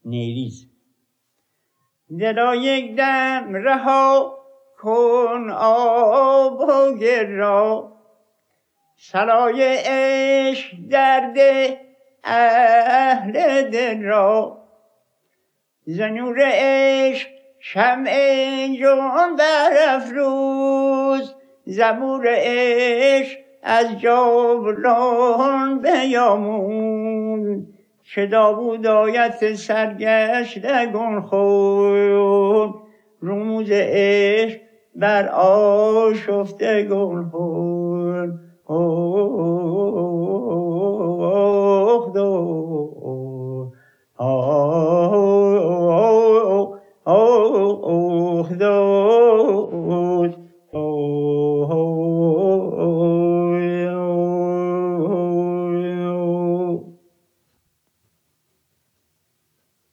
نیریز. دلا یک دم رها کن آب و گل را، صلای عشق درد اهل دل را. ز نور عشق شمع جان برافروز، زبور عشق از جاودان بیاموز. چه داوود آید سرگشته گل خور، رموز عشق بر آشفته گل خور. آه